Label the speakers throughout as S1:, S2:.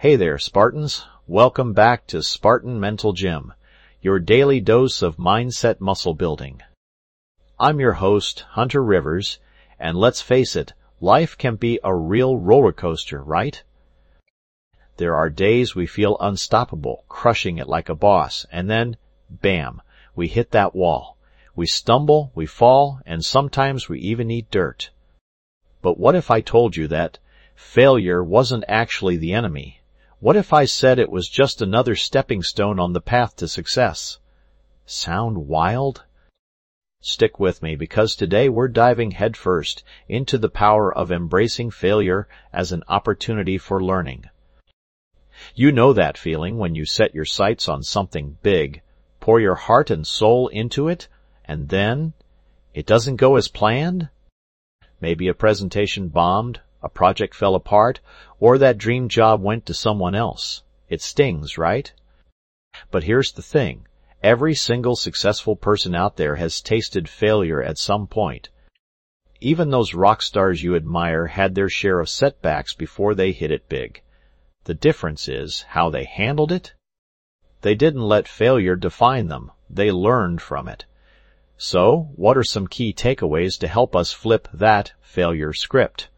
S1: Hey there, Spartans. Welcome back to Spartan Mental Gym, your daily dose of mindset muscle building. I'm your host, Hunter Rivers, and let's face it, life can be a real roller coaster, right? There are days we feel unstoppable, crushing it like a boss, and then, bam, we hit that wall. We stumble, we fall, and sometimes we even eat dirt. But what if I told you that failure wasn't actually the enemy? What if I said it was just another stepping stone on the path to success? Sound wild? Stick with me, because today we're diving headfirst into the power of embracing failure as an opportunity for learning. You know that feeling when you set your sights on something big, pour your heart and soul into it, and then it doesn't go as planned? Maybe a presentation bombed, a project fell apart, or that dream job went to someone else. It stings, right? But here's the thing. Every single successful person out there has tasted failure at some point. Even those rock stars you admire had their share of setbacks before they hit it big. The difference is how they handled it. They didn't let failure define them. They learned from it. So, what are some key takeaways to help us flip that failure script?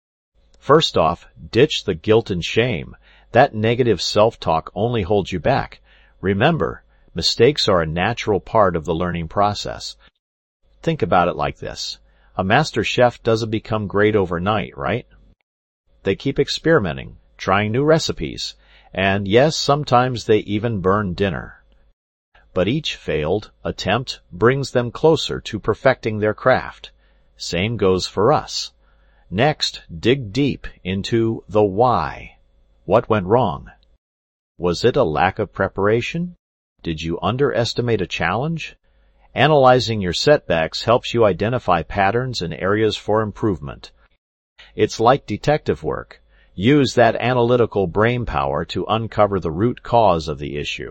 S1: First off, ditch the guilt and shame. That negative self-talk only holds you back. Remember, mistakes are a natural part of the learning process. Think about it like this. A master chef doesn't become great overnight, right? They keep experimenting, trying new recipes, and yes, sometimes they even burn dinner. But each failed attempt brings them closer to perfecting their craft. Same goes for us. Next, dig deep into the why. What went wrong? Was it a lack of preparation? Did you underestimate a challenge? Analyzing your setbacks helps you identify patterns and areas for improvement. It's like detective work. Use that analytical brain power to uncover the root cause of the issue.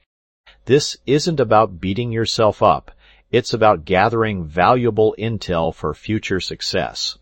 S1: This isn't about beating yourself up. It's about gathering valuable intel for future success.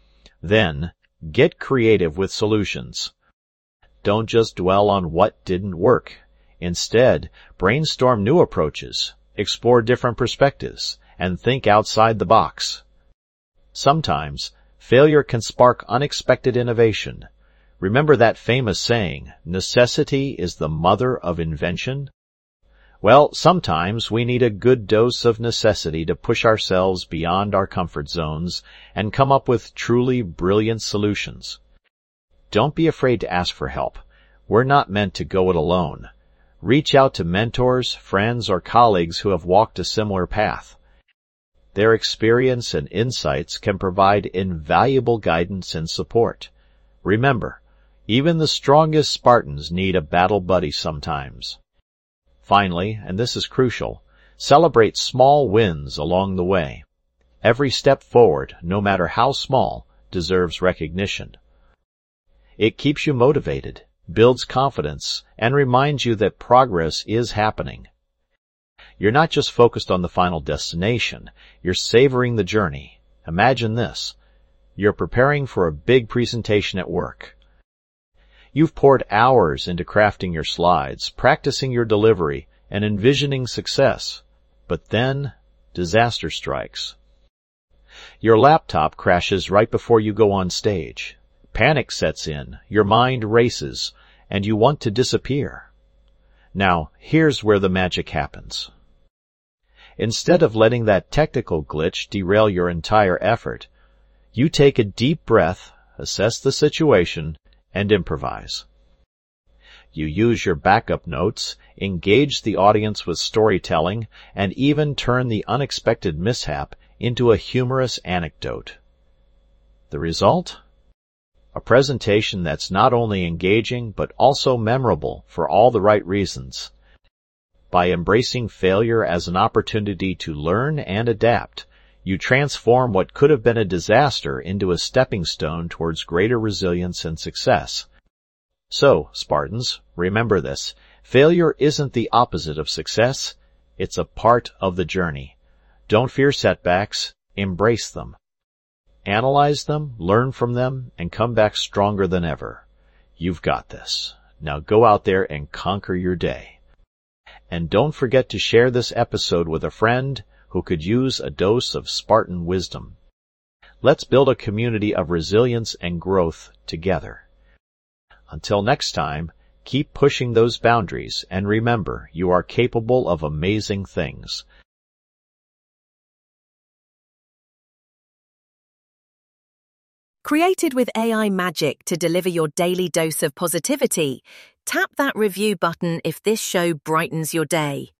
S1: Then, get creative with solutions. Don't just dwell on what didn't work. Instead, brainstorm new approaches, explore different perspectives, and think outside the box. Sometimes, failure can spark unexpected innovation. Remember that famous saying, necessity is the mother of invention? Well, sometimes we need a good dose of necessity to push ourselves beyond our comfort zones and come up with truly brilliant solutions. Don't be afraid to ask for help. We're not meant to go it alone. Reach out to mentors, friends, or colleagues who have walked a similar path. Their experience and insights can provide invaluable guidance and support. Remember, even the strongest Spartans need a battle buddy sometimes. Finally, and this is crucial, celebrate small wins along the way. Every step forward, no matter how small, deserves recognition. It keeps you motivated, builds confidence, and reminds you that progress is happening. You're not just focused on the final destination, you're savoring the journey. Imagine this. You're preparing for a big presentation at work. You've poured hours into crafting your slides, practicing your delivery, and envisioning success. But then, disaster strikes. Your laptop crashes right before you go on stage. Panic sets in, your mind races, and you want to disappear. Now, here's where the magic happens. Instead of letting that technical glitch derail your entire effort, you take a deep breath, assess the situation, and improvise. You use your backup notes, engage the audience with storytelling, and even turn the unexpected mishap into a humorous anecdote. The result? A presentation that's not only engaging but also memorable for all the right reasons. By embracing failure as an opportunity to learn and adapt, you transform what could have been a disaster into a stepping stone towards greater resilience and success. So, Spartans, remember this. Failure isn't the opposite of success. It's a part of the journey. Don't fear setbacks. Embrace them. Analyze them, learn from them, and come back stronger than ever. You've got this. Now go out there and conquer your day. And don't forget to share this episode with a friend who could use a dose of Spartan wisdom. Let's build a community of resilience and growth together. Until next time, keep pushing those boundaries, and remember, you are capable of amazing things.
S2: Created with AI magic to deliver your daily dose of positivity, tap that review button if this show brightens your day.